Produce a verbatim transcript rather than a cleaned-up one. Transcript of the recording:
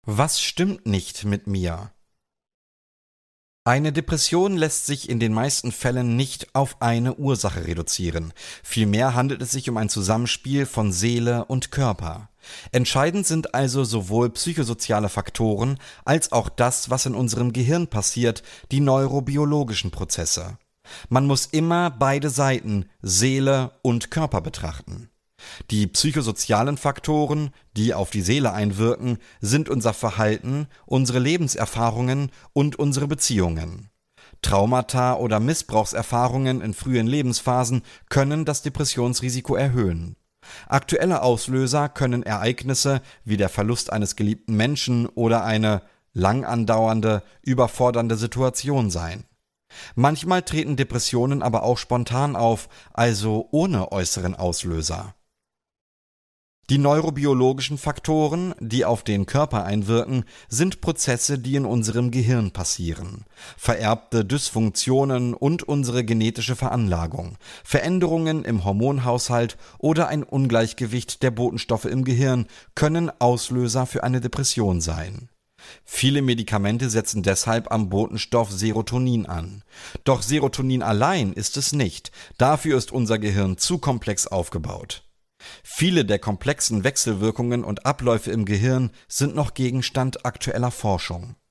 Was stimmt nicht mit mir? Eine Depression lässt sich in den meisten Fällen nicht auf eine Ursache reduzieren. Vielmehr handelt es sich um ein Zusammenspiel von Seele und Körper. Entscheidend sind also sowohl psychosoziale Faktoren als auch das, was in unserem Gehirn passiert, die neurobiologischen Prozesse. Man muss immer beide Seiten, Seele und Körper, betrachten. Die psychosozialen Faktoren, die auf die Seele einwirken, sind unser Verhalten, unsere Lebenserfahrungen und unsere Beziehungen. Traumata oder Missbrauchserfahrungen in frühen Lebensphasen können das Depressionsrisiko erhöhen. Aktuelle Auslöser können Ereignisse wie der Verlust eines geliebten Menschen oder eine lang andauernde, überfordernde Situation sein. Manchmal treten Depressionen aber auch spontan auf, also ohne äußeren Auslöser. Die neurobiologischen Faktoren, die auf den Körper einwirken, sind Prozesse, die in unserem Gehirn passieren. Vererbte Dysfunktionen und unsere genetische Veranlagung, Veränderungen im Hormonhaushalt oder ein Ungleichgewicht der Botenstoffe im Gehirn können Auslöser für eine Depression sein. Viele Medikamente setzen deshalb am Botenstoff Serotonin an. Doch Serotonin allein ist es nicht, dafür ist unser Gehirn zu komplex aufgebaut. Viele der komplexen Wechselwirkungen und Abläufe im Gehirn sind noch Gegenstand aktueller Forschung.